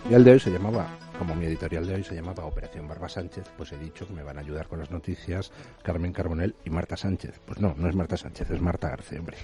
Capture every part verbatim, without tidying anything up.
Y el de hoy se llamaba, como mi editorial de hoy se llamaba Operación Barba Sánchez, pues he dicho que me van a ayudar con las noticias Carmen Carbonell y Marta Sánchez. Pues no, no es Marta Sánchez, es Marta García, hombre.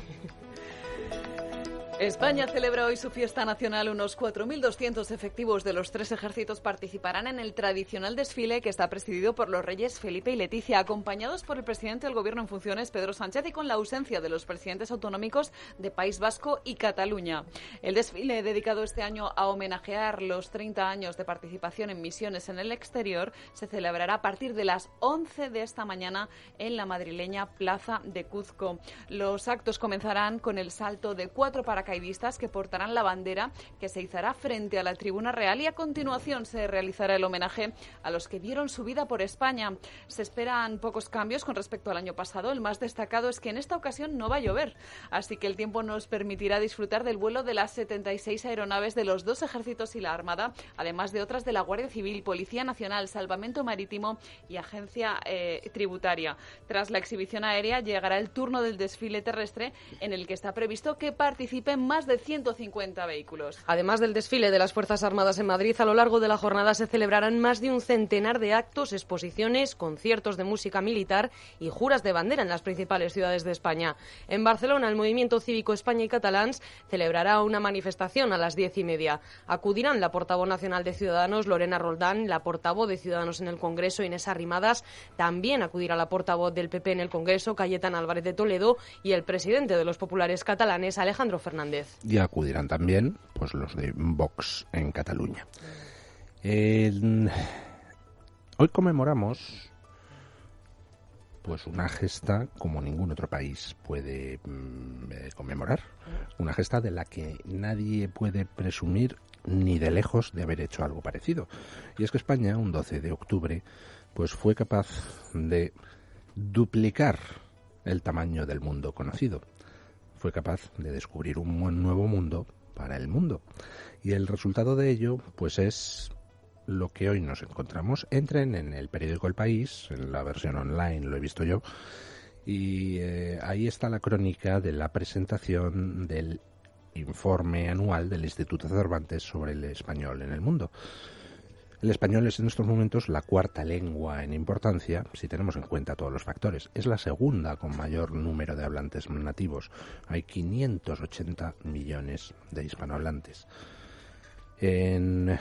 España celebra hoy su fiesta nacional. Unos cuatro mil doscientos efectivos de los tres ejércitos participarán en el tradicional desfile que está presidido por los reyes Felipe y Leticia, acompañados por el presidente del Gobierno en funciones, Pedro Sánchez, y con la ausencia de los presidentes autonómicos de País Vasco y Cataluña. El desfile, dedicado este año a homenajear los treinta años de participación en misiones en el exterior, se celebrará a partir de las once de esta mañana en la madrileña Plaza de Cuzco. Los actos comenzarán con el salto de cuatro paracaidistas que portarán la bandera que se izará frente a la Tribuna Real, y a continuación se realizará el homenaje a los que dieron su vida por España. Se esperan pocos cambios con respecto al año pasado. El más destacado es que en esta ocasión no va a llover, así que el tiempo nos permitirá disfrutar del vuelo de las setenta y seis aeronaves de los dos ejércitos y la Armada, además de otras de la Guardia Civil, Policía Nacional, Salvamento Marítimo y Agencia eh, Tributaria. Tras la exhibición aérea llegará el turno del desfile terrestre, en el que está previsto que participen más de ciento cincuenta vehículos. Además del desfile de las Fuerzas Armadas en Madrid, a lo largo de la jornada se celebrarán más de un centenar de actos, exposiciones, conciertos de música militar y juras de bandera en las principales ciudades de España. En Barcelona, el Movimiento Cívico España y Catalans celebrará una manifestación a las diez y media. Acudirán la portavoz nacional de Ciudadanos, Lorena Roldán, la portavoz de Ciudadanos en el Congreso, Inés Arrimadas. También acudirá la portavoz del P P en el Congreso, Cayetana Álvarez de Toledo, y el presidente de los populares catalanes, Alejandro Fernández. Y acudirán también pues los de Vox en Cataluña. Eh, hoy conmemoramos pues una gesta como ningún otro país puede mm, conmemorar, una gesta de la que nadie puede presumir ni de lejos de haber hecho algo parecido. Y es que España, un doce de octubre, pues fue capaz de duplicar el tamaño del mundo conocido. Fue capaz de descubrir un nuevo mundo para el mundo. Y el resultado de ello, pues es lo que hoy nos encontramos. Entren en el periódico El País, en la versión online, lo he visto yo, y eh, ahí está la crónica de la presentación del informe anual del Instituto Cervantes sobre el español en el mundo. El español es en estos momentos la cuarta lengua en importancia, si tenemos en cuenta todos los factores. Es la segunda con mayor número de hablantes nativos. Hay quinientos ochenta millones de hispanohablantes. En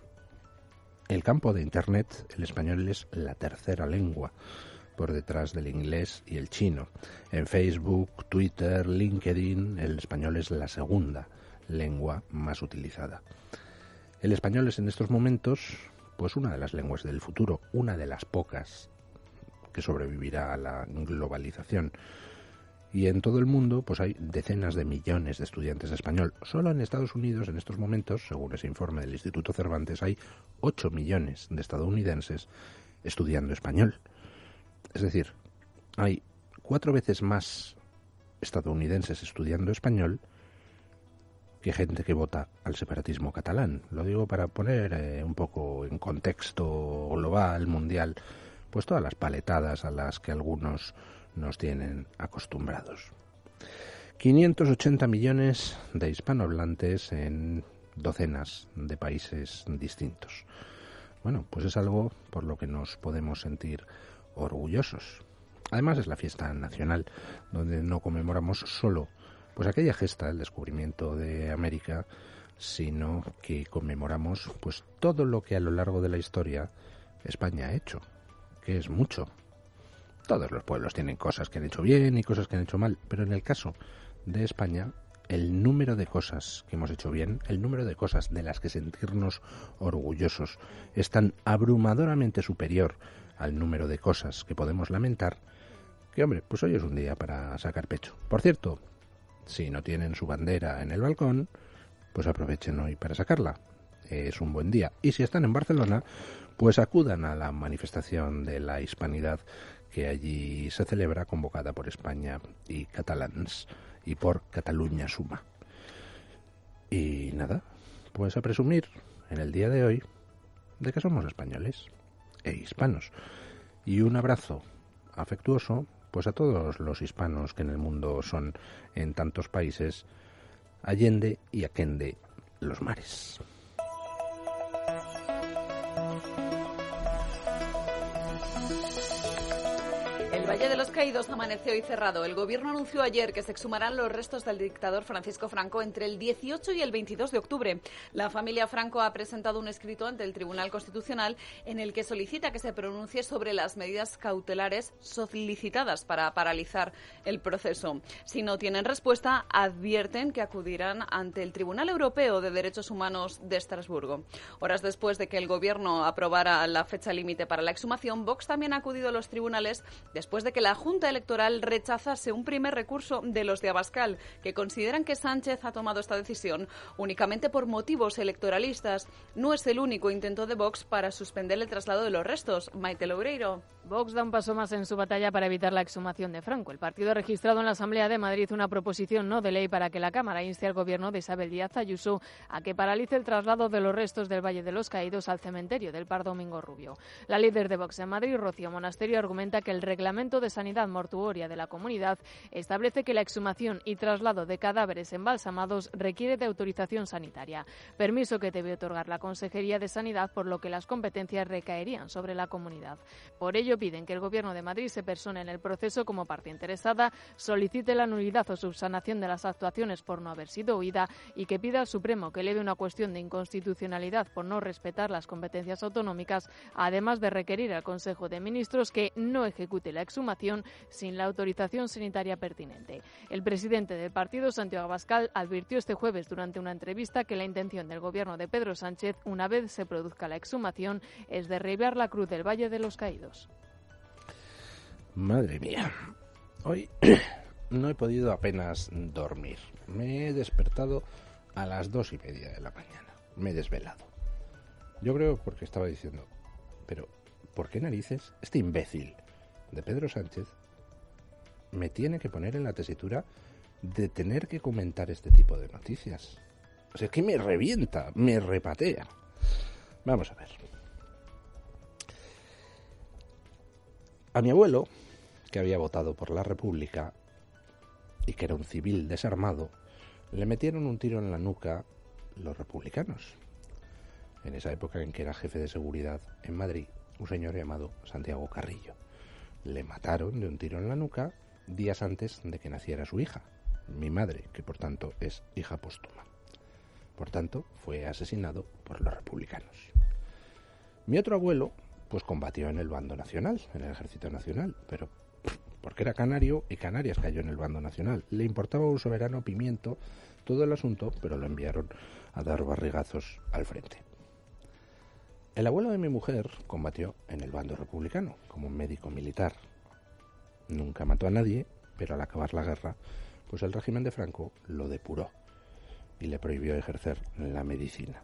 el campo de Internet, el español es la tercera lengua, por detrás del inglés y el chino. En Facebook, Twitter, LinkedIn, el español es la segunda lengua más utilizada. El español es en estos momentos pues una de las lenguas del futuro, una de las pocas que sobrevivirá a la globalización. Y en todo el mundo pues hay decenas de millones de estudiantes de español. Solo en Estados Unidos en estos momentos, según ese informe del Instituto Cervantes, hay ocho millones de estadounidenses estudiando español. Es decir, hay cuatro veces más estadounidenses estudiando español que gente que vota al separatismo catalán. Lo digo para poner eh, un poco en contexto global, mundial, pues todas las paletadas a las que algunos nos tienen acostumbrados. quinientos ochenta millones de hispanohablantes en docenas de países distintos. Bueno, pues es algo por lo que nos podemos sentir orgullosos. Además es la fiesta nacional, donde no conmemoramos solo pues aquella gesta, el descubrimiento de América, sino que conmemoramos pues todo lo que a lo largo de la historia España ha hecho, que es mucho. Todos los pueblos tienen cosas que han hecho bien y cosas que han hecho mal, pero en el caso de España, el número de cosas que hemos hecho bien, el número de cosas de las que sentirnos orgullosos, es tan abrumadoramente superior al número de cosas que podemos lamentar, que hombre, pues hoy es un día para sacar pecho. Por cierto, si no tienen su bandera en el balcón, pues aprovechen hoy para sacarla. Es un buen día. Y si están en Barcelona, pues acudan a la manifestación de la hispanidad que allí se celebra, convocada por España y Catalans y por Catalunya Suma. Y nada, pues a presumir en el día de hoy de que somos españoles e hispanos. Y un abrazo afectuoso pues a todos los hispanos que en el mundo son en tantos países, allende y aquende los mares. El Valle de los Caídos amaneció hoy cerrado. El gobierno anunció ayer que se exhumarán los restos del dictador Francisco Franco entre el dieciocho y el veintidós de octubre. La familia Franco ha presentado un escrito ante el Tribunal Constitucional en el que solicita que se pronuncie sobre las medidas cautelares solicitadas para paralizar el proceso. Si no tienen respuesta, advierten que acudirán ante el Tribunal Europeo de Derechos Humanos de Estrasburgo. Horas después de que el gobierno aprobara la fecha límite para la exhumación, Vox también ha acudido a los tribunales después de que la Junta Electoral rechazase un primer recurso de los de Abascal, que consideran que Sánchez ha tomado esta decisión únicamente por motivos electoralistas. No es el único intento de Vox para suspender el traslado de los restos. Maite Loureiro. Vox da un paso más en su batalla para evitar la exhumación de Franco. El partido ha registrado en la Asamblea de Madrid una proposición no de ley para que la Cámara inste al Gobierno de Isabel Díaz Ayuso a que paralice el traslado de los restos del Valle de los Caídos al cementerio del Par Domingo Rubio. La líder de Vox en Madrid, Rocío Monasterio, argumenta que el reglamento de sanidad mortuoria de la comunidad establece que la exhumación y traslado de cadáveres embalsamados requiere de autorización sanitaria, permiso que debe otorgar la Consejería de Sanidad, por lo que las competencias recaerían sobre la comunidad. Por ello, piden que el Gobierno de Madrid se persone en el proceso como parte interesada, solicite la nulidad o subsanación de las actuaciones por no haber sido oída y que pida al Supremo que eleve una cuestión de inconstitucionalidad por no respetar las competencias autonómicas, además de requerir al Consejo de Ministros que no ejecute la exhumación sin la autorización sanitaria pertinente. El presidente del partido, Santiago Abascal, advirtió este jueves durante una entrevista que la intención del Gobierno de Pedro Sánchez, una vez se produzca la exhumación, es derribar la cruz del Valle de los Caídos. Madre mía, hoy no he podido apenas dormir. Me he despertado a las dos y media de la mañana. Me he desvelado. Yo creo porque estaba diciendo, pero ¿por qué narices este imbécil de Pedro Sánchez me tiene que poner en la tesitura de tener que comentar este tipo de noticias? O sea, es que me revienta, me repatea. Vamos a ver. A mi abuelo, que había votado por la República y que era un civil desarmado, le metieron un tiro en la nuca los republicanos. En esa época en que era jefe de seguridad en Madrid, un señor llamado Santiago Carrillo. Le mataron de un tiro en la nuca días antes de que naciera su hija, mi madre, que por tanto es hija póstuma. Por tanto, fue asesinado por los republicanos. Mi otro abuelo, pues combatió en el bando nacional, en el Ejército Nacional, pero porque era canario y Canarias cayó en el bando nacional. Le importaba un soberano pimiento todo el asunto, pero lo enviaron a dar barrigazos al frente. El abuelo de mi mujer combatió en el bando republicano, como médico militar. Nunca mató a nadie, pero al acabar la guerra, pues el régimen de Franco lo depuró y le prohibió ejercer la medicina.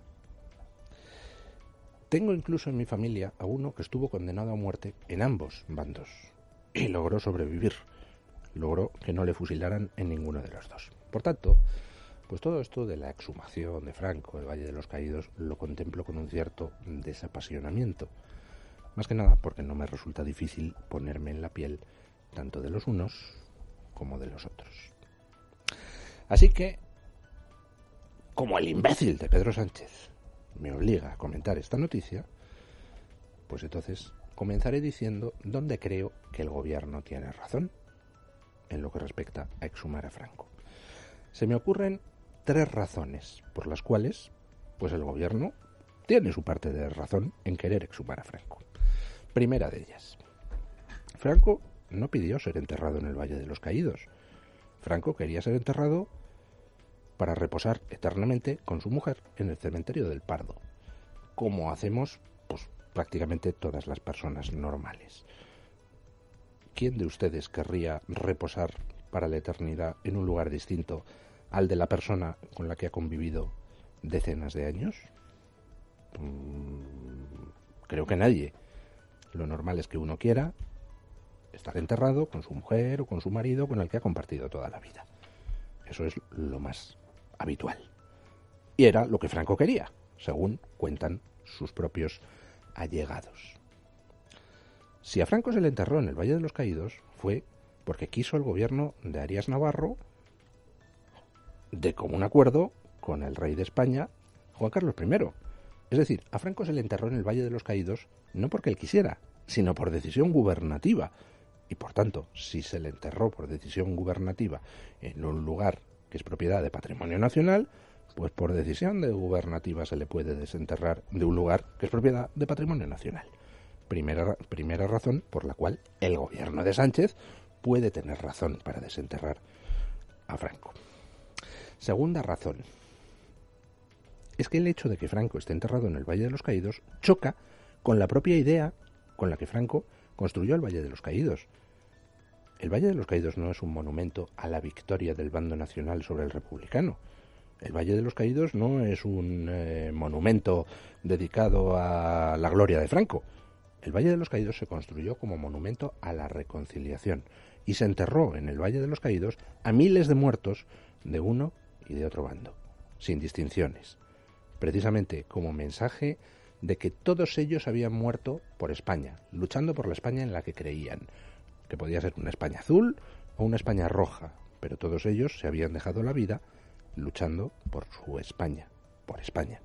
Tengo incluso en mi familia a uno que estuvo condenado a muerte en ambos bandos y logró sobrevivir. Logró que no le fusilaran en ninguno de los dos. Por tanto, pues todo esto de la exhumación de Franco, el Valle de los Caídos, lo contemplo con un cierto desapasionamiento. Más que nada porque no me resulta difícil ponerme en la piel tanto de los unos como de los otros. Así que, como el imbécil de Pedro Sánchez me obliga a comentar esta noticia, pues entonces comenzaré diciendo dónde creo que el gobierno tiene razón en lo que respecta a exhumar a Franco. Se me ocurren tres razones por las cuales pues el gobierno tiene su parte de razón en querer exhumar a Franco. Primera de ellas, Franco no pidió ser enterrado en el Valle de los Caídos. Franco quería ser enterrado para reposar eternamente con su mujer en el cementerio del Pardo, como hacemos pues prácticamente todas las personas normales. ¿Quién de ustedes querría reposar para la eternidad en un lugar distinto al de la persona con la que ha convivido decenas de años? Mm, creo que nadie. Lo normal es que uno quiera estar enterrado con su mujer o con su marido con el que ha compartido toda la vida. Eso es lo más habitual. Y era lo que Franco quería, según cuentan sus propios allegados. Si a Franco se le enterró en el Valle de los Caídos fue porque quiso el gobierno de Arias Navarro, de común acuerdo con el rey de España, Juan Carlos primero, Es decir, a Franco se le enterró en el Valle de los Caídos no porque él quisiera, sino por decisión gubernativa. Y por tanto, si se le enterró por decisión gubernativa en un lugar que es propiedad de Patrimonio Nacional, pues por decisión de gubernativa se le puede desenterrar de un lugar que es propiedad de Patrimonio Nacional. Primera, primera razón por la cual el gobierno de Sánchez puede tener razón para desenterrar a Franco. Segunda razón es que el hecho de que Franco esté enterrado en el Valle de los Caídos choca con la propia idea con la que Franco construyó el Valle de los Caídos. El Valle de los Caídos no es un monumento a la victoria del bando nacional sobre el republicano. El Valle de los Caídos no es un eh, monumento dedicado a la gloria de Franco. El Valle de los Caídos se construyó como monumento a la reconciliación y se enterró en el Valle de los Caídos a miles de muertos de uno y de otro bando, sin distinciones, precisamente como mensaje de que todos ellos habían muerto por España, luchando por la España en la que creían, que podía ser una España azul o una España roja, pero todos ellos se habían dejado la vida luchando por su España, por España.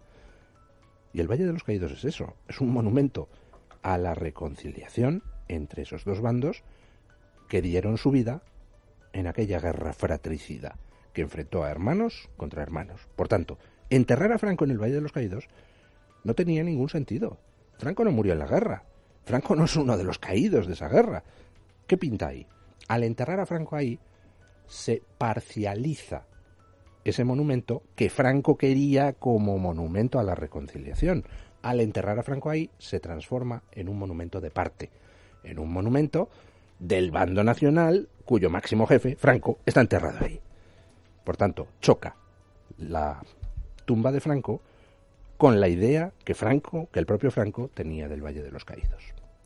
Y el Valle de los Caídos es eso, es un monumento a la reconciliación entre esos dos bandos que dieron su vida en aquella guerra fratricida que enfrentó a hermanos contra hermanos. Por tanto, enterrar a Franco en el Valle de los Caídos no tenía ningún sentido. Franco no murió en la guerra. Franco no es uno de los caídos de esa guerra. ¿Qué pinta ahí? Al enterrar a Franco ahí, se parcializa ese monumento que Franco quería como monumento a la reconciliación. Al enterrar a Franco ahí, se transforma en un monumento de parte, en un monumento del bando nacional cuyo máximo jefe, Franco, está enterrado ahí. Por tanto, choca la tumba de Franco con la idea que Franco, que el propio Franco tenía del Valle de los Caídos.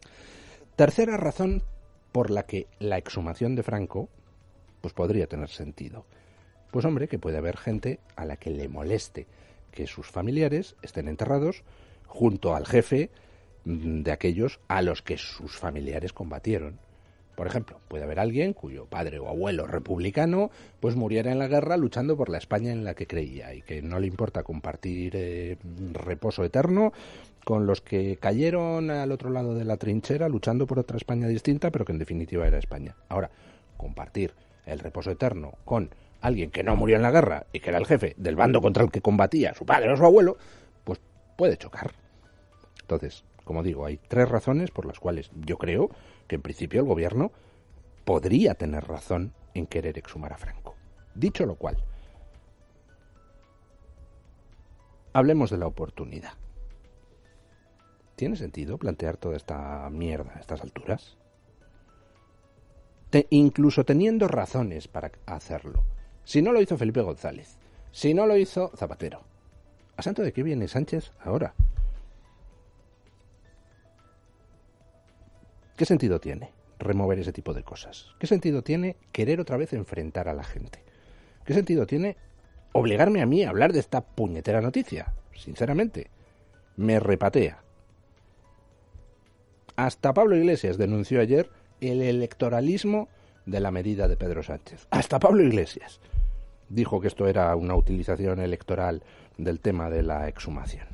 Tercera razón por la que la exhumación de Franco pues podría tener sentido. Pues hombre, que puede haber gente a la que le moleste que sus familiares estén enterrados junto al jefe de aquellos a los que sus familiares combatieron. Por ejemplo, puede haber alguien cuyo padre o abuelo republicano pues muriera en la guerra luchando por la España en la que creía y que no le importa compartir eh, reposo eterno con los que cayeron al otro lado de la trinchera luchando por otra España distinta, pero que en definitiva era España. Ahora, compartir el reposo eterno con alguien que no murió en la guerra y que era el jefe del bando contra el que combatía su padre o su abuelo, pues puede chocar. Entonces, como digo, hay tres razones por las cuales yo creo que en principio el gobierno podría tener razón en querer exhumar a Franco. Dicho lo cual, hablemos de la oportunidad. ¿Tiene sentido plantear toda esta mierda a estas alturas? Te, incluso teniendo razones para hacerlo. Si no lo hizo Felipe González, si no lo hizo Zapatero, ¿a santo de qué viene Sánchez ahora? ¿Qué sentido tiene remover ese tipo de cosas? ¿Qué sentido tiene querer otra vez enfrentar a la gente? ¿Qué sentido tiene obligarme a mí a hablar de esta puñetera noticia? Sinceramente, me repatea. Hasta Pablo Iglesias denunció ayer el electoralismo de la medida de Pedro Sánchez. Hasta Pablo Iglesias dijo que esto era una utilización electoral del tema de la exhumación.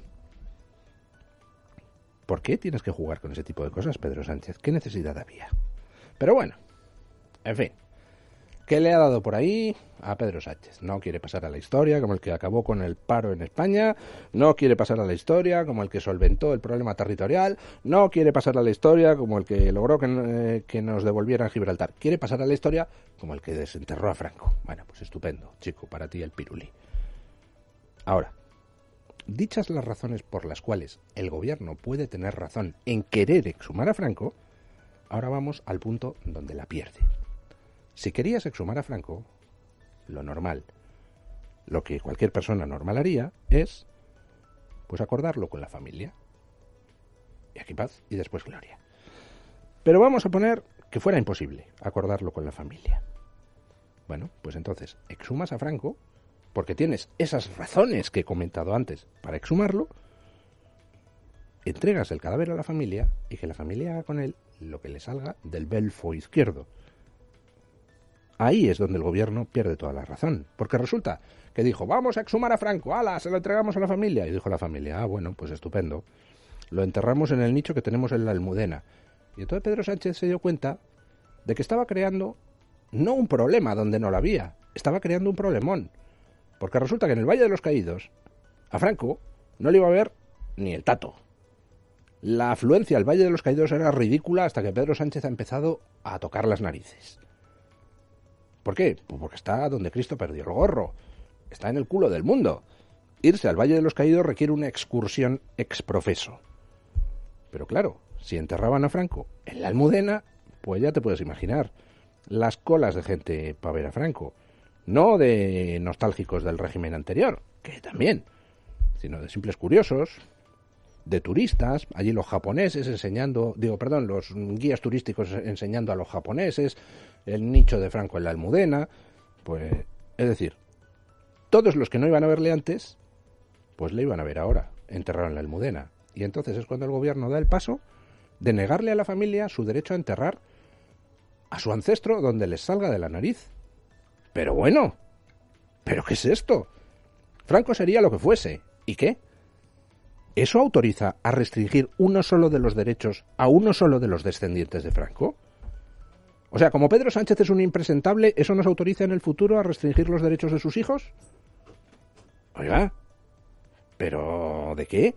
¿Por qué tienes que jugar con ese tipo de cosas, Pedro Sánchez? ¿Qué necesidad había? Pero bueno, en fin, ¿qué le ha dado por ahí a Pedro Sánchez? No quiere pasar a la historia como el que acabó con el paro en España, no quiere pasar a la historia como el que solventó el problema territorial, no quiere pasar a la historia como el que logró que, eh, que nos devolvieran Gibraltar, quiere pasar a la historia como el que desenterró a Franco. Bueno, pues estupendo, chico, para ti el pirulí. Ahora, dichas las razones por las cuales el gobierno puede tener razón en querer exhumar a Franco, ahora vamos al punto donde la pierde. Si querías exhumar a Franco, lo normal, lo que cualquier persona normal haría es, pues acordarlo con la familia. Y aquí paz y después gloria. Pero vamos a poner que fuera imposible acordarlo con la familia. Bueno, pues entonces exhumas a Franco porque tienes esas razones que he comentado antes para exhumarlo, entregas el cadáver a la familia y que la familia haga con él lo que le salga del belfo izquierdo. ahí es donde el gobierno pierde toda la razón. Porque resulta que dijo, vamos a exhumar a Franco, ¡hala! Se lo entregamos a la familia. Y dijo la familia, ah, bueno, pues estupendo. Lo enterramos en el nicho que tenemos en la Almudena. Y entonces Pedro Sánchez se dio cuenta de que estaba creando no un problema donde no lo había, estaba creando un problemón. Porque resulta que en el Valle de los Caídos, a Franco no le iba a ver ni el tato. La afluencia al Valle de los Caídos era ridícula hasta que Pedro Sánchez ha empezado a tocar las narices. ¿Por qué? Pues porque está donde Cristo perdió el gorro. Está en el culo del mundo. Irse al Valle de los Caídos requiere una excursión exprofeso. Pero claro, si enterraban a Franco en la Almudena, pues ya te puedes imaginar las colas de gente para ver a Franco. No de nostálgicos del régimen anterior, que también, sino de simples curiosos, de turistas, allí los japoneses enseñando, digo, perdón, los guías turísticos enseñando a los japoneses, el nicho de Franco en la Almudena, pues, es decir, todos los que no iban a verle antes, pues le iban a ver ahora, enterrado en la Almudena. Y entonces es cuando el gobierno da el paso de negarle a la familia su derecho a enterrar a su ancestro donde les salga de la nariz. Pero bueno, ¿pero qué es esto? Franco sería lo que fuese. ¿Y qué? ¿Eso autoriza a restringir uno solo de los derechos a uno solo de los descendientes de Franco? O sea, como Pedro Sánchez es un impresentable, ¿eso nos autoriza en el futuro a restringir los derechos de sus hijos? Oiga, ¿pero de qué?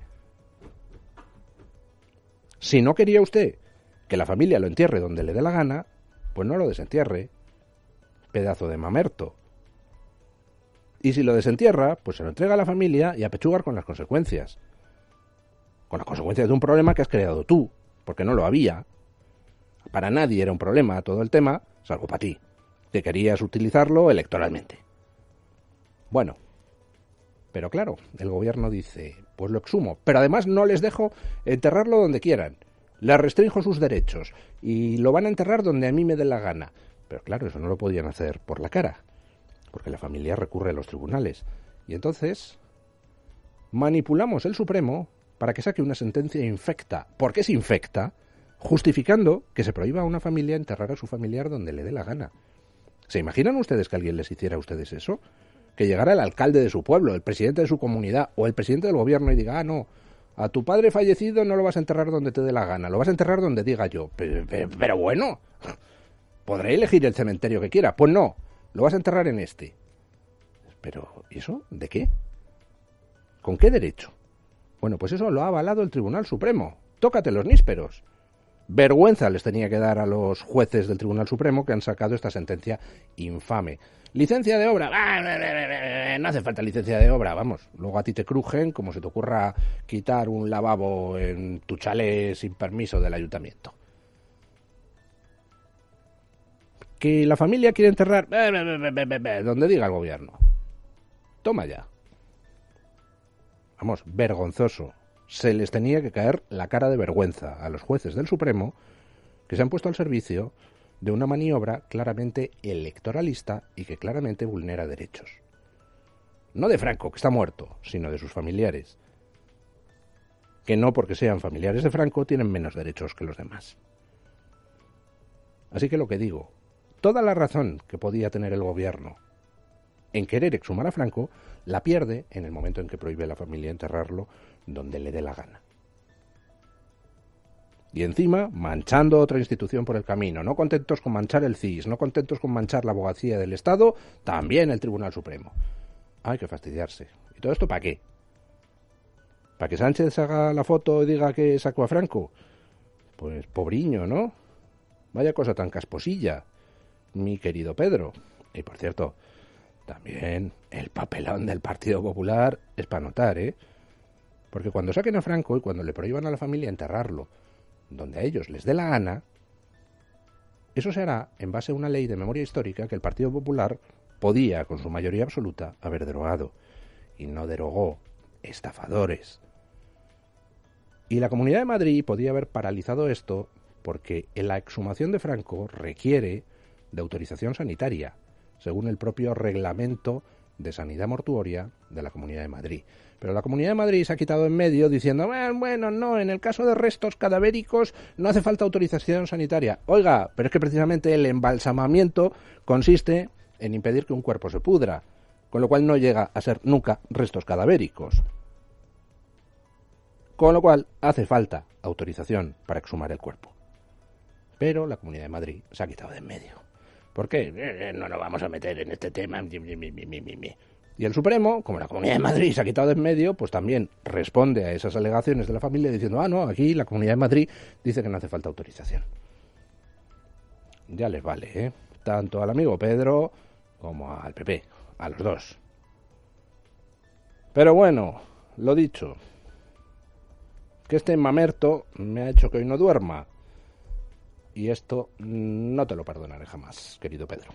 Si no quería usted que la familia lo entierre donde le dé la gana, pues no lo desentierre, pedazo de mamerto. Y si lo desentierra, pues se lo entrega a la familia y a pechugar con las consecuencias. Con las consecuencias de un problema que has creado tú, porque no lo había. Para nadie era un problema todo el tema, salvo para ti, que querías utilizarlo electoralmente. Bueno, pero claro, el gobierno dice, pues lo exhumo, pero además no les dejo enterrarlo donde quieran. Les restringo sus derechos y lo van a enterrar donde a mí me dé la gana. Pero claro, eso no lo podían hacer por la cara, porque la familia recurre a los tribunales. Y entonces manipulamos el Supremo para que saque una sentencia infecta. ¿Por qué se infecta? Justificando que se prohíba a una familia enterrar a su familiar donde le dé la gana. ¿Se imaginan ustedes que alguien les hiciera a ustedes eso? Que llegara el alcalde de su pueblo, el presidente de su comunidad o el presidente del gobierno y diga, ah, no, a tu padre fallecido no lo vas a enterrar donde te dé la gana, lo vas a enterrar donde diga yo. Pero, pero, pero bueno, podré elegir el cementerio que quiera. Pues no, lo vas a enterrar en este. Pero, ¿y eso? ¿De qué? ¿Con qué derecho? Bueno, pues eso lo ha avalado el Tribunal Supremo. Tócate los nísperos. Vergüenza les tenía que dar a los jueces del Tribunal Supremo que han sacado esta sentencia infame. ¿Licencia de obra? No hace falta licencia de obra, vamos. Luego a ti te crujen como se te ocurra quitar un lavabo en tu chalet sin permiso del ayuntamiento. ¿Que la familia quiere enterrar? Donde diga el gobierno. Toma ya. Vamos, vergonzoso. Se les tenía que caer la cara de vergüenza a los jueces del Supremo que se han puesto al servicio de una maniobra claramente electoralista y que claramente vulnera derechos. No de Franco, que está muerto, sino de sus familiares, que no porque sean familiares de Franco tienen menos derechos que los demás. Así que lo que digo, toda la razón que podía tener el gobierno en querer exhumar a Franco, la pierde en el momento en que prohíbe a la familia enterrarlo donde le dé la gana. Y encima, manchando otra institución por el camino, no contentos con manchar el C I S, no contentos con manchar la abogacía del Estado, también el Tribunal Supremo. Hay que fastidiarse. ¿Y todo esto para qué? ¿Para que Sánchez haga la foto y diga que sacó a Franco? Pues pobriño, ¿no? Vaya cosa tan casposilla, mi querido Pedro. Y por cierto, también el papelón del Partido Popular es para notar, ¿eh? Porque cuando saquen a Franco y cuando le prohíban a la familia enterrarlo donde a ellos les dé la gana, eso se hará en base a una ley de memoria histórica que el Partido Popular podía, con su mayoría absoluta, haber derogado. Y no derogó. Estafadores. Y la Comunidad de Madrid podía haber paralizado esto porque la exhumación de Franco requiere de autorización sanitaria, según el propio reglamento de Sanidad Mortuoria de la Comunidad de Madrid. Pero la Comunidad de Madrid se ha quitado en medio diciendo, bueno, bueno, no, en el caso de restos cadavéricos no hace falta autorización sanitaria. Oiga, pero es que precisamente el embalsamamiento consiste en impedir que un cuerpo se pudra, con lo cual no llega a ser nunca restos cadavéricos. Con lo cual hace falta autorización para exhumar el cuerpo. Pero la Comunidad de Madrid se ha quitado de en medio. ¿Por qué? Eh, no nos vamos a meter en este tema. Y el Supremo, como la Comunidad de Madrid se ha quitado de en medio, pues también responde a esas alegaciones de la familia diciendo, ah, no, aquí la Comunidad de Madrid dice que no hace falta autorización. Ya les vale, ¿eh? Tanto al amigo Pedro como al P P, a los dos. Pero bueno, lo dicho, que este mamerto me ha hecho que hoy no duerma. Y esto no te lo perdonaré jamás, querido Pedro.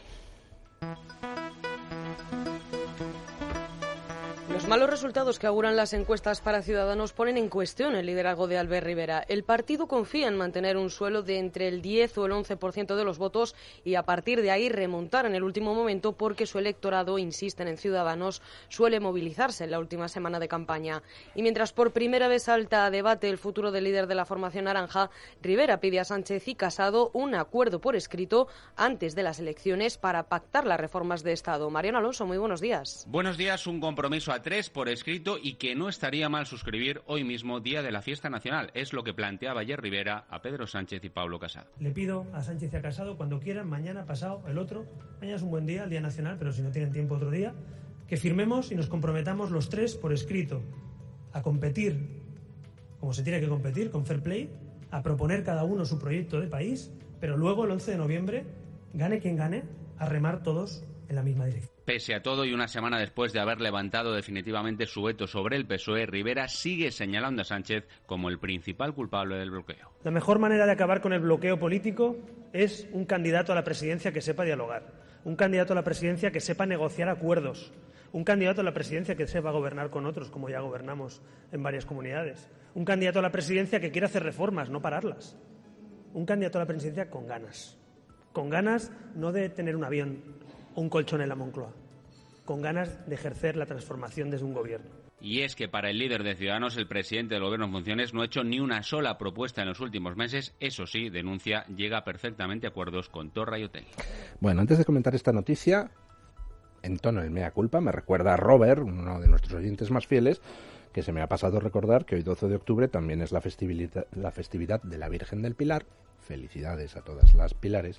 Los malos resultados que auguran las encuestas para Ciudadanos ponen en cuestión el liderazgo de Albert Rivera. El partido confía en mantener un suelo de entre el diez o el once por ciento de los votos y a partir de ahí remontar en el último momento porque su electorado, insisten en Ciudadanos, suele movilizarse en la última semana de campaña. Y mientras por primera vez salta a debate el futuro del líder de la formación naranja, Rivera pide a Sánchez y Casado un acuerdo por escrito antes de las elecciones para pactar las reformas de Estado. Mariano Alonso, muy buenos días. Buenos días, un compromiso a tres por escrito y que no estaría mal suscribir hoy mismo, día de la fiesta nacional. Es lo que planteaba ayer Rivera a Pedro Sánchez y Pablo Casado. Le pido a Sánchez y a Casado, cuando quieran, mañana, pasado, el otro, mañana es un buen día, el día nacional, pero si no tienen tiempo otro día, que firmemos y nos comprometamos los tres por escrito a competir, como se tiene que competir, con fair play, a proponer cada uno su proyecto de país, pero luego el once de noviembre, gane quien gane, a remar todos en la misma dirección. Pese a todo y una semana después de haber levantado definitivamente su veto sobre el P S O E, Rivera sigue señalando a Sánchez como el principal culpable del bloqueo. La mejor manera de acabar con el bloqueo político es un candidato a la presidencia que sepa dialogar, un candidato a la presidencia que sepa negociar acuerdos, un candidato a la presidencia que sepa gobernar con otros, como ya gobernamos en varias comunidades, un candidato a la presidencia que quiera hacer reformas, no pararlas, un candidato a la presidencia con ganas, con ganas no de tener un avión, un colchón en la Moncloa, con ganas de ejercer la transformación desde un gobierno. Y es que para el líder de Ciudadanos, el presidente del gobierno en funciones no ha hecho ni una sola propuesta en los últimos meses. Eso sí, denuncia, llega perfectamente a acuerdos con Torra y Otegi. Bueno, antes de comentar esta noticia, en tono del mea culpa, me recuerda a Robert, uno de nuestros oyentes más fieles, que se me ha pasado recordar que hoy doce de octubre también es la festividad, la festividad de la Virgen del Pilar. Felicidades a todas las pilares.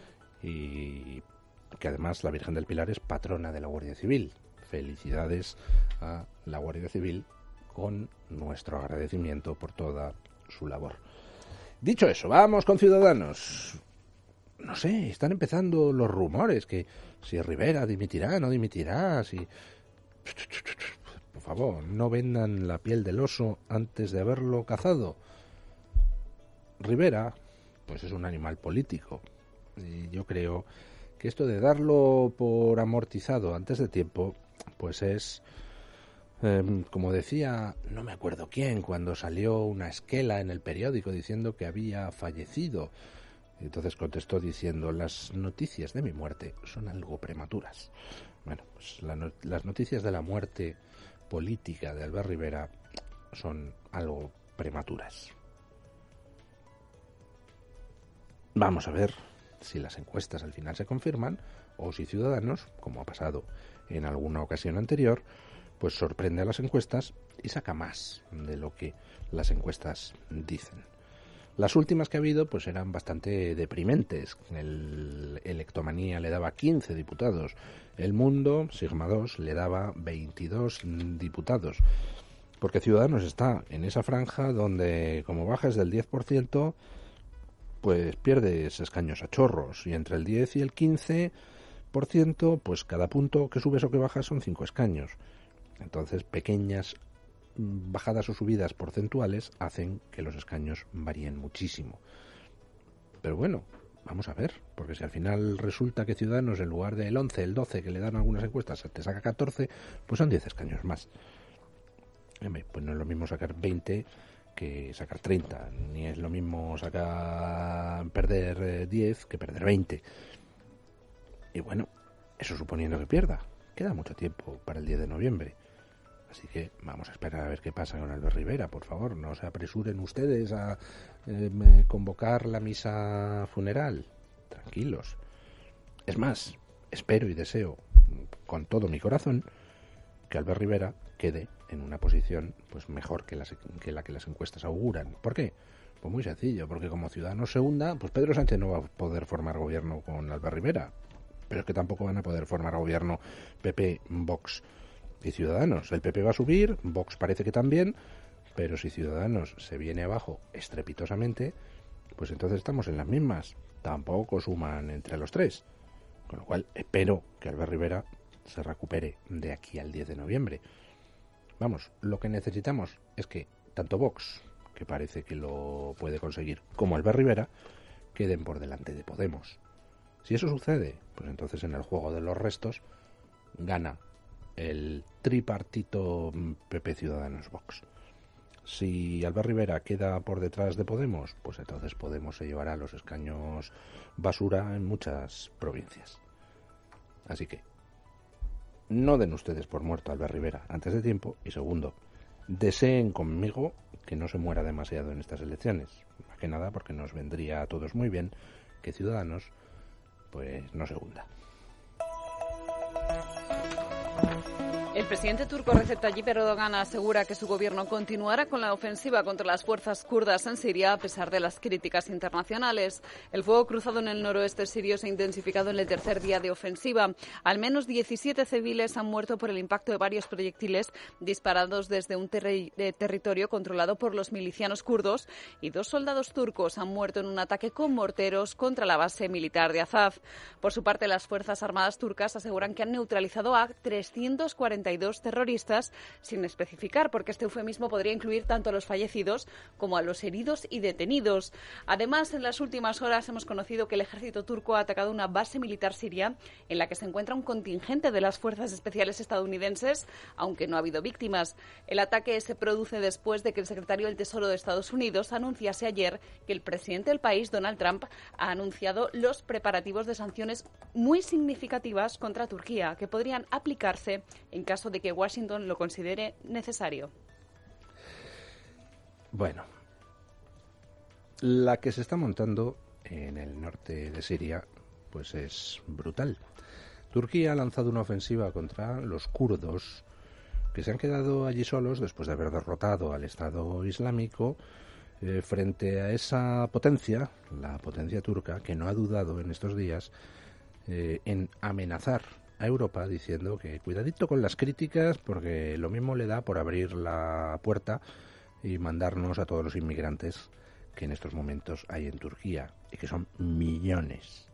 Y que además la Virgen del Pilar es patrona de la Guardia Civil. Felicidades a la Guardia Civil con nuestro agradecimiento por toda su labor. Dicho eso, vamos con Ciudadanos. No sé, están empezando los rumores que si Rivera dimitirá, no dimitirá, si... Por favor, no vendan la piel del oso antes de haberlo cazado. Rivera, pues es un animal político. Y yo creo que esto de darlo por amortizado antes de tiempo, pues es, eh, como decía, no me acuerdo quién, cuando salió una esquela en el periódico diciendo que había fallecido. Entonces contestó diciendo, las noticias de mi muerte son algo prematuras. Bueno, pues la no, las noticias de la muerte política de Albert Rivera son algo prematuras. Vamos a ver si las encuestas al final se confirman o si Ciudadanos, como ha pasado en alguna ocasión anterior, pues sorprende a las encuestas y saca más de lo que las encuestas dicen. Las últimas que ha habido pues eran bastante deprimentes. El Electomanía le daba quince diputados, El Mundo, Sigma dos, le daba veintidós diputados, porque Ciudadanos está en esa franja donde como bajas del diez por ciento pues pierdes escaños a chorros, y entre el diez y el quince por ciento, pues cada punto que subes o que bajas son cinco escaños. Entonces, pequeñas bajadas o subidas porcentuales hacen que los escaños varíen muchísimo. Pero bueno, vamos a ver, porque si al final resulta que Ciudadanos, en lugar del once, el doce que le dan algunas encuestas, te saca catorce, pues son diez escaños más. Pues no es lo mismo sacar veinte que sacar treinta, ni es lo mismo sacar perder diez que perder veinte. Y bueno, eso suponiendo que pierda, queda mucho tiempo para el diez de noviembre. Así que vamos a esperar a ver qué pasa con Albert Rivera, por favor. No se apresuren ustedes a eh, convocar la misa funeral. Tranquilos. Es más, espero y deseo con todo mi corazón que Albert Rivera quede en una posición pues mejor que, las, que la que las encuestas auguran. ¿Por qué? Pues muy sencillo, porque como Ciudadanos se hunda, pues Pedro Sánchez no va a poder formar gobierno con Albert Rivera, pero es que tampoco van a poder formar gobierno P P, Vox y Ciudadanos. El P P va a subir, Vox parece que también, pero si Ciudadanos se viene abajo estrepitosamente, pues entonces estamos en las mismas. Tampoco suman entre los tres. Con lo cual espero que Albert Rivera se recupere de aquí al diez de noviembre. Vamos, lo que necesitamos es que tanto Vox, que parece que lo puede conseguir, como Albert Rivera, queden por delante de Podemos. Si eso sucede, pues entonces en el juego de los restos gana el tripartito P P Ciudadanos Vox. Si Albert Rivera queda por detrás de Podemos, pues entonces Podemos se llevará los escaños basura en muchas provincias. Así que no den ustedes por muerto a Albert Rivera antes de tiempo, y segundo, deseen conmigo que no se muera demasiado en estas elecciones, más que nada porque nos vendría a todos muy bien que Ciudadanos pues no se hunda. El presidente turco Recep Tayyip Erdogan asegura que su gobierno continuará con la ofensiva contra las fuerzas kurdas en Siria a pesar de las críticas internacionales. El fuego cruzado en el noroeste sirio se ha intensificado en el tercer día de ofensiva. Al menos diecisiete civiles han muerto por el impacto de varios proyectiles disparados desde un terri- de territorio controlado por los milicianos kurdos, y dos soldados turcos han muerto en un ataque con morteros contra la base militar de Azaz. Por su parte, las Fuerzas Armadas turcas aseguran que han neutralizado a trescientos cuarenta y dos terroristas, sin especificar, porque este eufemismo podría incluir tanto a los fallecidos como a los heridos y detenidos. Además, en las últimas horas hemos conocido que el ejército turco ha atacado una base militar siria en la que se encuentra un contingente de las fuerzas especiales estadounidenses, aunque no ha habido víctimas. El ataque se produce después de que el secretario del Tesoro de Estados Unidos anunciase ayer que el presidente del país, Donald Trump, ha anunciado los preparativos de sanciones muy significativas contra Turquía, que podrían aplicarse en caso de que Washington lo considere necesario. Bueno, la que se está montando en el norte de Siria pues es brutal. Turquía ha lanzado una ofensiva contra los kurdos, que se han quedado allí solos después de haber derrotado al Estado Islámico, eh, frente a esa potencia, la potencia turca, que no ha dudado en estos días eh, en amenazar a Europa diciendo que cuidadito con las críticas, porque lo mismo le da por abrir la puerta y mandarnos a todos los inmigrantes que en estos momentos hay en Turquía, y que son millones.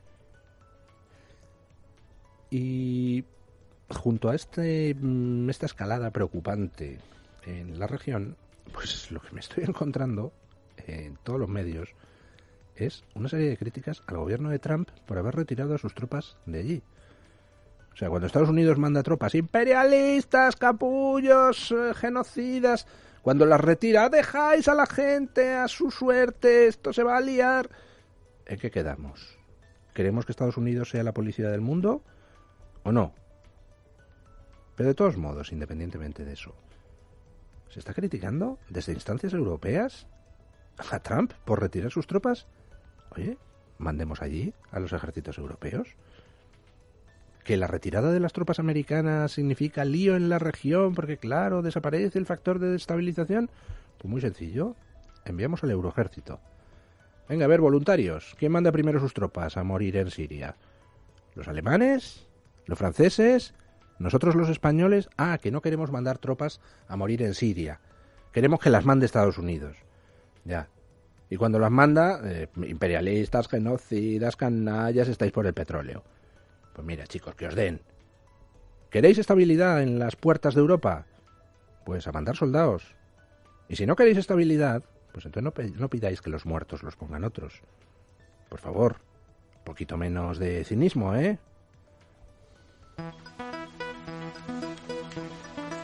Y junto a este esta escalada preocupante en la región, pues lo que me estoy encontrando en todos los medios es una serie de críticas al gobierno de Trump por haber retirado a sus tropas de allí. O sea, cuando Estados Unidos manda tropas imperialistas, capullos, eh, genocidas, cuando las retira, dejáis a la gente a su suerte, esto se va a liar. ¿En qué quedamos? ¿Queremos que Estados Unidos sea la policía del mundo o no? Pero de todos modos, independientemente de eso, ¿se está criticando desde instancias europeas a Trump por retirar sus tropas? Oye, mandemos allí a los ejércitos europeos. ¿Que la retirada de las tropas americanas significa lío en la región porque, claro, desaparece el factor de desestabilización? Pues muy sencillo, enviamos al Euroejército. Venga, a ver, voluntarios, ¿quién manda primero sus tropas a morir en Siria? ¿Los alemanes? ¿Los franceses? ¿Nosotros los españoles? Ah, que no queremos mandar tropas a morir en Siria. Queremos que las mande Estados Unidos. Ya. Y cuando las manda, eh, imperialistas, genocidas, canallas, estáis por el petróleo. Pues mira, chicos, que os den. ¿Queréis estabilidad en las puertas de Europa? Pues a mandar soldados. Y si no queréis estabilidad, pues entonces no, no pidáis que los muertos los pongan otros. Por favor, un poquito menos de cinismo, ¿eh?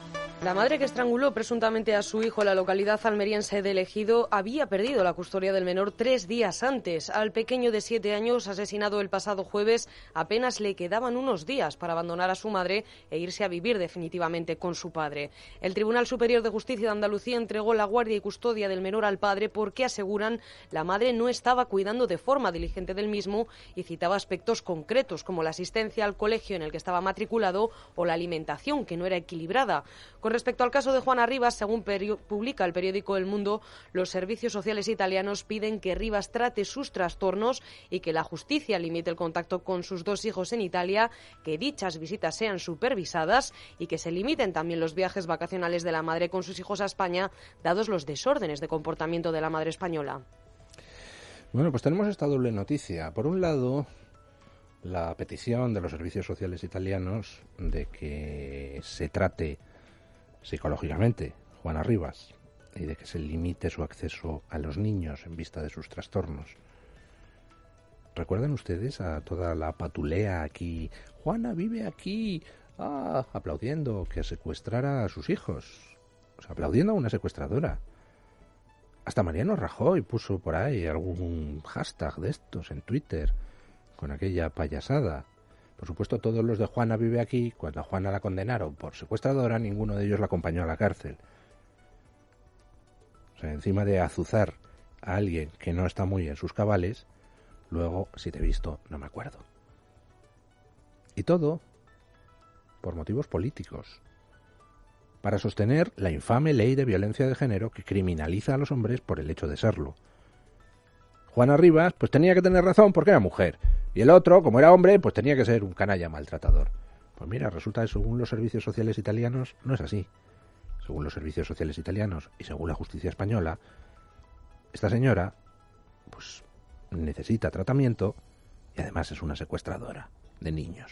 La madre que estranguló presuntamente a su hijo en la localidad almeriense de Ejido había perdido la custodia del menor tres días antes. Al pequeño de siete años, asesinado el pasado jueves, apenas le quedaban unos días para abandonar a su madre e irse a vivir definitivamente con su padre. El Tribunal Superior de Justicia de Andalucía entregó la guardia y custodia del menor al padre porque, aseguran, la madre no estaba cuidando de forma diligente del mismo y citaba aspectos concretos como la asistencia al colegio en el que estaba matriculado o la alimentación, que no era equilibrada. Con respecto al caso de Juana Rivas, según publica el periódico El Mundo, los servicios sociales italianos piden que Rivas trate sus trastornos y que la justicia limite el contacto con sus dos hijos en Italia, que dichas visitas sean supervisadas y que se limiten también los viajes vacacionales de la madre con sus hijos a España, dados los desórdenes de comportamiento de la madre española. Bueno, pues tenemos esta doble noticia. Por un lado, la petición de los servicios sociales italianos de que se trate psicológicamente Juana Rivas y de que se limite su acceso a los niños en vista de sus trastornos. ¿Recuerdan ustedes a toda la patulea aquí? Juana vive aquí, ah, aplaudiendo que secuestrara a sus hijos, o sea, aplaudiendo a una secuestradora. Hasta Mariano Rajoy puso por ahí algún hashtag de estos en Twitter con aquella payasada. Por supuesto, todos los de Juana vive aquí, cuando a Juana la condenaron por secuestradora, ninguno de ellos la acompañó a la cárcel. O sea, encima de azuzar a alguien que no está muy en sus cabales, luego, si te he visto, no me acuerdo. Y todo por motivos políticos, para sostener la infame ley de violencia de género que criminaliza a los hombres por el hecho de serlo. Juana Rivas, pues tenía que tener razón porque era mujer. Y el otro, como era hombre, pues tenía que ser un canalla maltratador. Pues mira, resulta que según los servicios sociales italianos no es así. Según los servicios sociales italianos y según la justicia española, esta señora, pues necesita tratamiento y además es una secuestradora de niños.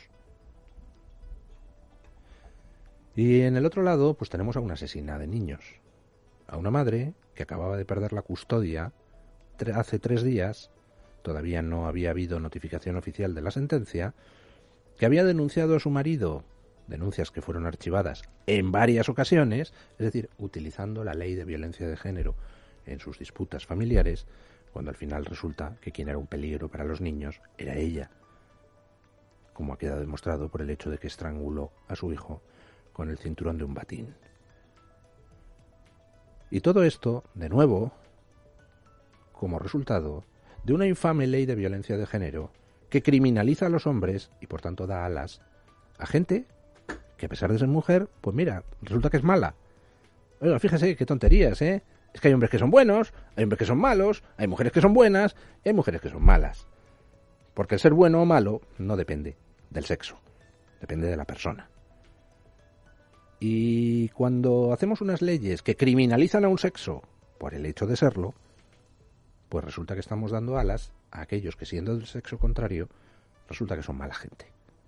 Y en el otro lado, pues tenemos a una asesina de niños. A una madre que acababa de perder la custodia hace tres días, todavía no había habido notificación oficial de la sentencia, que había denunciado a su marido, denuncias que fueron archivadas en varias ocasiones, es decir, utilizando la ley de violencia de género en sus disputas familiares, cuando al final resulta que quien era un peligro para los niños era ella, como ha quedado demostrado por el hecho de que estranguló a su hijo con el cinturón de un batín. Y todo esto, de nuevo, como resultado de una infame ley de violencia de género que criminaliza a los hombres y por tanto da alas a gente que a pesar de ser mujer, pues mira, resulta que es mala. Oiga, fíjese qué tonterías, ¿eh? Es que hay hombres que son buenos, hay hombres que son malos, hay mujeres que son buenas y hay mujeres que son malas. Porque el ser bueno o malo no depende del sexo, depende de la persona. Y cuando hacemos unas leyes que criminalizan a un sexo por el hecho de serlo, pues resulta que estamos dando alas a aquellos que, siendo del sexo contrario, resulta que son mala gente.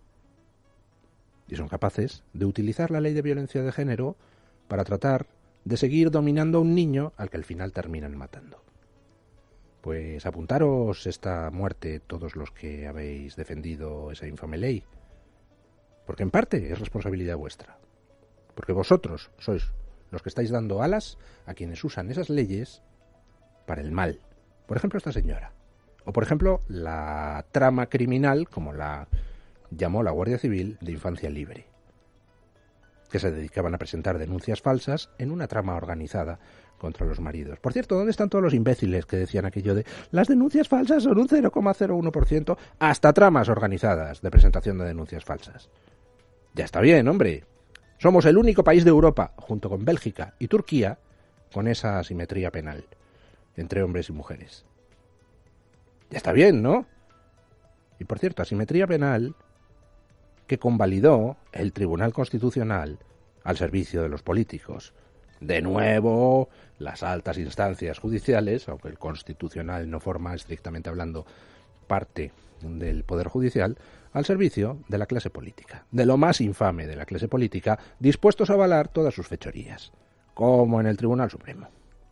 Y son capaces de utilizar la ley de violencia de género para tratar de seguir dominando a un niño al que al final terminan matando. Pues apuntaros esta muerte todos los que habéis defendido esa infame ley, porque en parte es responsabilidad vuestra, porque vosotros sois los que estáis dando alas a quienes usan esas leyes para el mal. Por ejemplo, esta señora. O, por ejemplo, la trama criminal, como la llamó la Guardia Civil, de Infancia Libre, que se dedicaban a presentar denuncias falsas en una trama organizada contra los maridos. Por cierto, ¿dónde están todos los imbéciles que decían aquello de las denuncias falsas son un cero coma cero uno por ciento? Hasta tramas organizadas de presentación de denuncias falsas. Ya está bien, hombre. Somos el único país de Europa, junto con Bélgica y Turquía, con esa asimetría penal entre hombres y mujeres. Ya está bien, ¿no? Y por cierto, asimetría penal que convalidó el Tribunal Constitucional al servicio de los políticos. De nuevo, las altas instancias judiciales, aunque el Constitucional no forma, estrictamente hablando, parte del Poder Judicial, al servicio de la clase política, de lo más infame de la clase política, dispuestos a avalar todas sus fechorías, como en el Tribunal Supremo.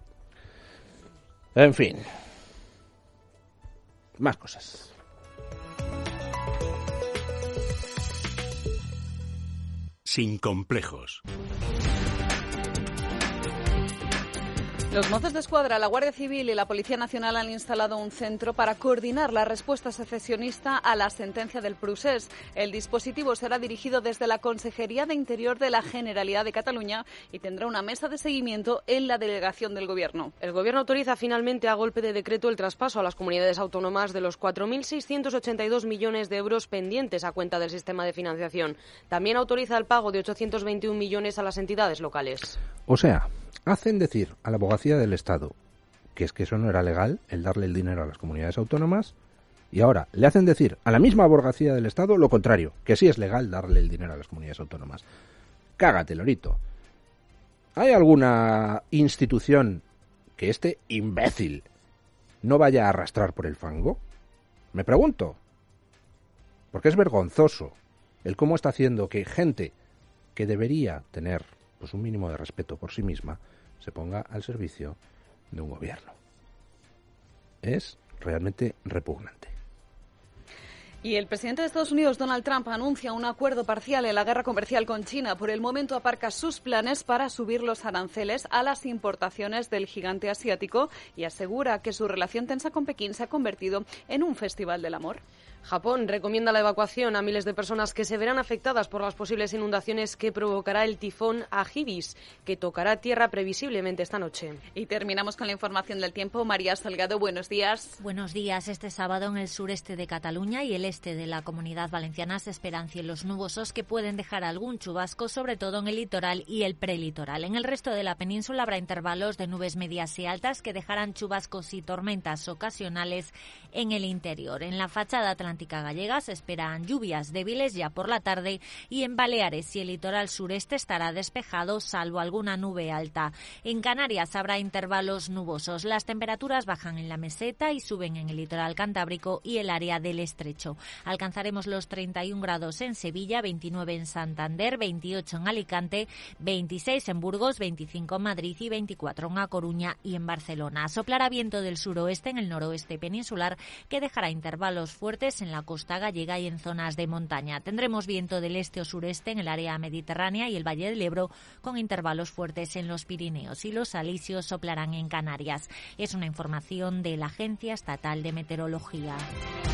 En fin, más cosas. Sin complejos. Los Mossos d'Esquadra, la Guardia Civil y la Policía Nacional han instalado un centro para coordinar la respuesta secesionista a la sentencia del Procés. El dispositivo será dirigido desde la Consejería de Interior de la Generalidad de Cataluña y tendrá una mesa de seguimiento en la delegación del Gobierno. El Gobierno autoriza finalmente a golpe de decreto el traspaso a las comunidades autónomas de los cuatro mil seiscientos ochenta y dos millones de euros pendientes a cuenta del sistema de financiación. También autoriza el pago de ochocientos veintiún millones a las entidades locales. O sea, hacen decir a la abogacía del Estado que es que eso no era legal, el darle el dinero a las comunidades autónomas, y ahora le hacen decir a la misma abogacía del Estado lo contrario, que sí es legal darle el dinero a las comunidades autónomas. Cágate, lorito. ¿Hay alguna institución que este imbécil no vaya a arrastrar por el fango? Me pregunto. Porque es vergonzoso el cómo está haciendo que gente que debería tener pues un mínimo de respeto por sí misma se ponga al servicio de un gobierno. Es realmente repugnante. Y el presidente de Estados Unidos, Donald Trump, anuncia un acuerdo parcial en la guerra comercial con China. Por el momento aparca sus planes para subir los aranceles a las importaciones del gigante asiático y asegura que su relación tensa con Pekín se ha convertido en un festival del amor. Japón recomienda la evacuación a miles de personas que se verán afectadas por las posibles inundaciones que provocará el tifón Hagibis, que tocará tierra previsiblemente esta noche. Y terminamos con la información del tiempo. María Salgado, buenos días. Buenos días. Este sábado en el sureste de Cataluña y el este de la Comunidad Valenciana se esperan cielos nubosos que pueden dejar algún chubasco, sobre todo en el litoral y el prelitoral. En el resto de la península habrá intervalos de nubes medias y altas que dejarán chubascos y tormentas ocasionales en el interior. En la fachada atlántica gallega se esperan lluvias débiles ya por la tarde y en Baleares y el litoral sureste estará despejado salvo alguna nube alta. En Canarias habrá intervalos nubosos. Las temperaturas bajan en la meseta y suben en el litoral cantábrico y el área del estrecho. Alcanzaremos los treinta y un grados en Sevilla, veintinueve en Santander, veintiocho en Alicante, veintiséis en Burgos, veinticinco en Madrid y veinticuatro en A Coruña y en Barcelona. Soplará viento del suroeste en el noroeste peninsular que dejará intervalos fuertes en la costa gallega y en zonas de montaña. Tendremos viento del este o sureste en el área mediterránea y el Valle del Ebro con intervalos fuertes en los Pirineos y los alisios soplarán en Canarias. Es una información de la Agencia Estatal de Meteorología.